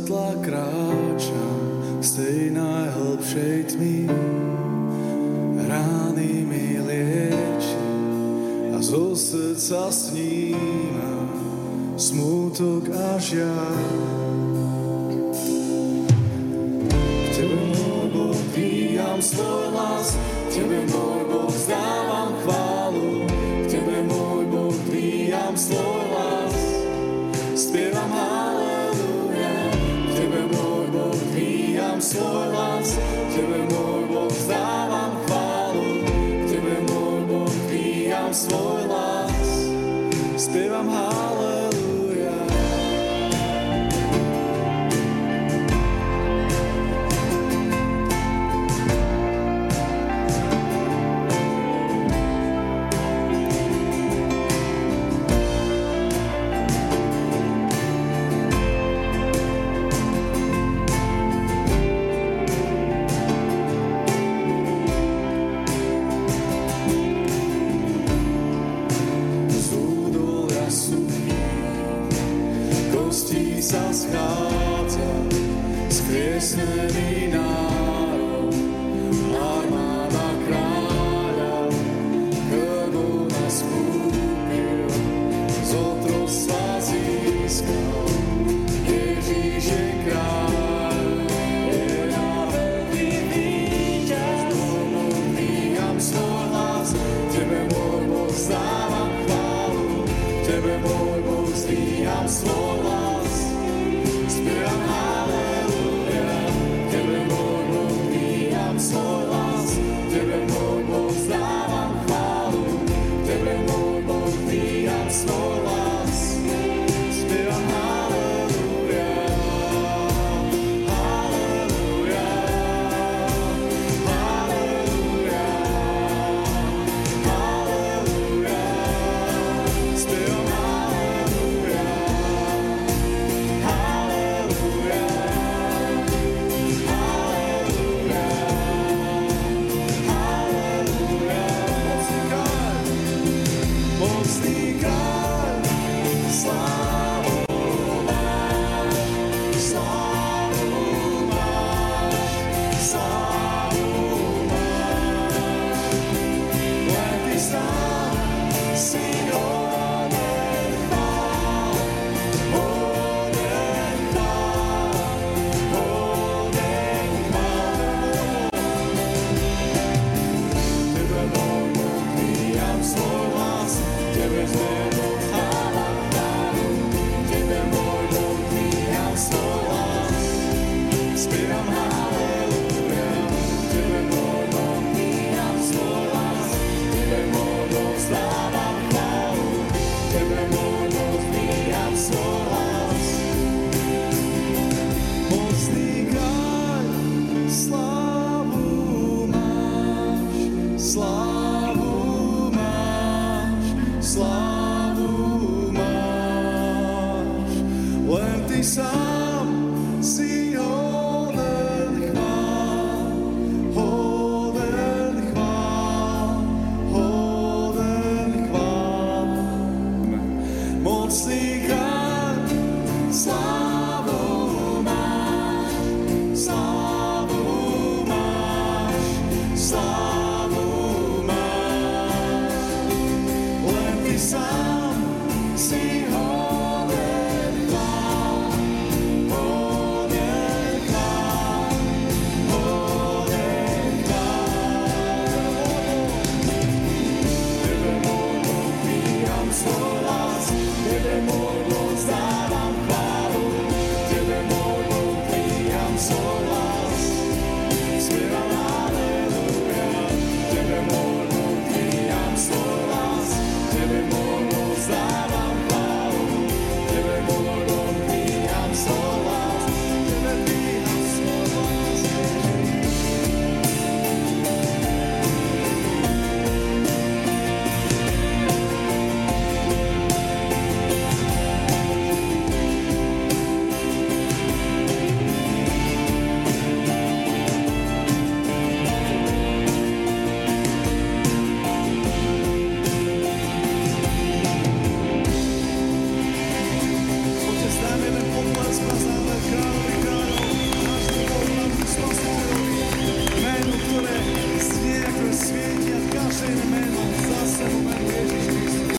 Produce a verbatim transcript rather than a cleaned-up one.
svetla kráčam z tej najhlbšej tmy. Rány mi lieči a zo srdca sníma smútok a žiaľ. K Tebe, môj Boh, dvíham svoj hlas, k Tebe, môj Boh, vzdávam chválu. K Tebe, môj Boh, dvíham svoj hlas, spievam halleluja. K Tebe, môj Boh, dvíham svoj hlas, k Tebe, môj Boh, vzdávam chválu. K Tebe, môj Boh, dvíham svoj hlas, spievam halleluja. Sa schádza skresnený národ, armáda kráľa krvou nás kúpil, z otroctva získal. Ježíš je kráľ, je na veky víťaz. Dvíham svoj hlas, Tebe, môj Boh, vzdávam chválu. Tebe, môj Boh, zdvíham svoj hlas, spievam halleluja. Tebe, môj Boh, dvíham svoj hlas, Tebe, môj Boh, vzdávam chválu. Tebe, môj Boh, dvíham svoj hlas, spievam halleluja. Halleluja, halleluja, halleluja, spievam halleluja. Slávu máš, len Ty sám.